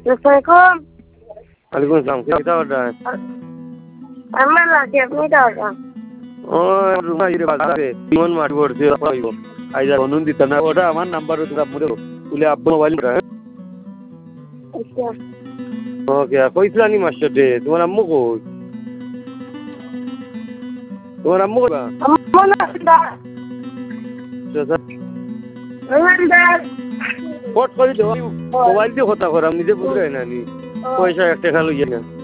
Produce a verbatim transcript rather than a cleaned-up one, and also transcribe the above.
Assalamualaikum. Waalaikumsalam. Kita udah. Aman lah, siap ni dah dah. Oh, rumah ini bazaar. Mon mat borje pahibo. Aida onun ditana oda amar number utra mure. Ule abbo mobile ra. Acha. Okay, কইছিলা নি master day তোমার আম্মু কই তোমার আম্মু কই Aman lah dah. দাদা Aman dah. ফট করে দাও মোবাইল দিয়ে কথা করাম নিজে বুঝলে না নি পয়সা একটা খালো ইয়ে না